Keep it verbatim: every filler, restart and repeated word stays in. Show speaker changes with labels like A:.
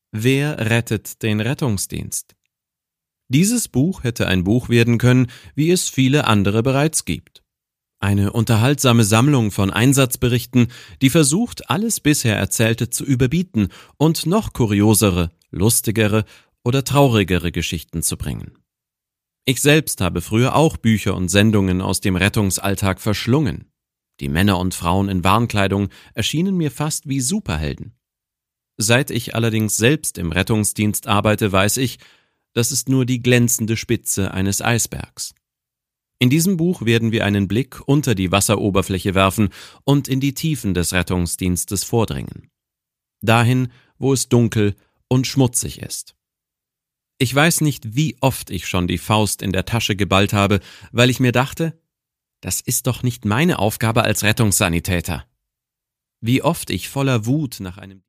A: Wer rettet den Rettungsdienst? Dieses Buch hätte ein Buch werden können, wie es viele andere bereits gibt. Eine unterhaltsame Sammlung von Einsatzberichten, die versucht, alles bisher Erzählte zu überbieten und noch kuriosere, lustigere oder traurigere Geschichten zu bringen. Ich selbst habe früher auch Bücher und Sendungen aus dem Rettungsalltag verschlungen. Die Männer und Frauen in Warnkleidung erschienen mir fast wie Superhelden. Seit ich allerdings selbst im Rettungsdienst arbeite, weiß ich, das ist nur die glänzende Spitze eines Eisbergs. In diesem Buch werden wir einen Blick unter die Wasseroberfläche werfen und in die Tiefen des Rettungsdienstes vordringen. Dahin, wo es dunkel und schmutzig ist. Ich weiß nicht, wie oft ich schon die Faust in der Tasche geballt habe, weil ich mir dachte, das ist doch nicht meine Aufgabe als Rettungssanitäter. Wie oft ich voller Wut nach einem